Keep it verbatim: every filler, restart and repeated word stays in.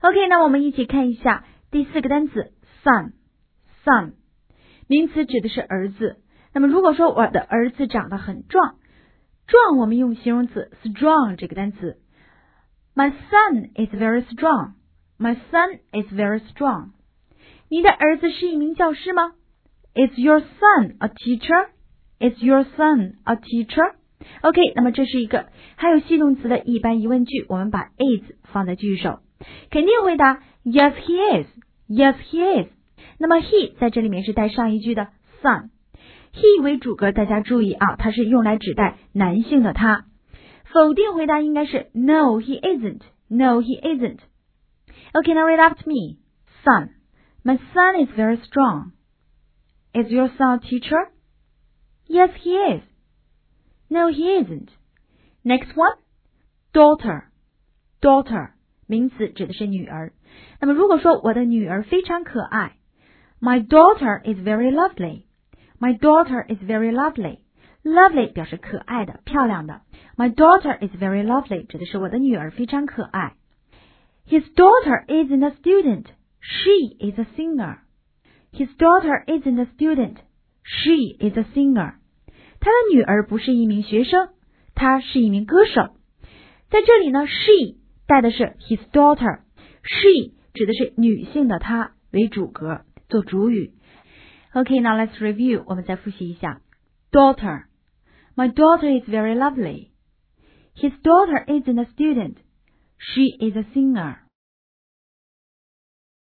OK， 那我们一起看一下第四个单词 son son 名词指的是儿子。那么如果说我的儿子长得很壮，壮我们用形容词 strong 这个单词。My son is very strong. My son is very strong. 你的儿子是一名教师吗？ Is your son a teacher? Is your son a teacher? OK， 那么这是一个还有系动词的一般疑问句，我们把 is 放在句首，肯定回答 Yes he is. Yes he is. 那么 he 在这里面是带上一句的 son， he 为主格，大家注意啊，它是用来指代男性的他。否定回答应该是 No he isn't. No he isn't. OK, now read after me. Son. My son is very strong. Is your son a teacher? Yes he is. No he isn't. Next one. Daughter. Daughter. 名词指的是女儿。那么如果说我的女儿非常可爱， My daughter is very lovely. My daughter is very lovely. Lovely 表示可爱的、漂亮的。My daughter is very lovely 指的是我的女儿非常可爱。His daughter isn't a student. She is a singer. His daughter isn't a student. She is a singer. 他的女儿不是一名学生，她是一名歌手。在这里呢 she 带的是 his daughter. She 指的是女性的她为主格，做主语。Okay, now let's review. 我们再复习一下。Daughter. My daughter is very lovely. His daughter isn't a student. She is a singer.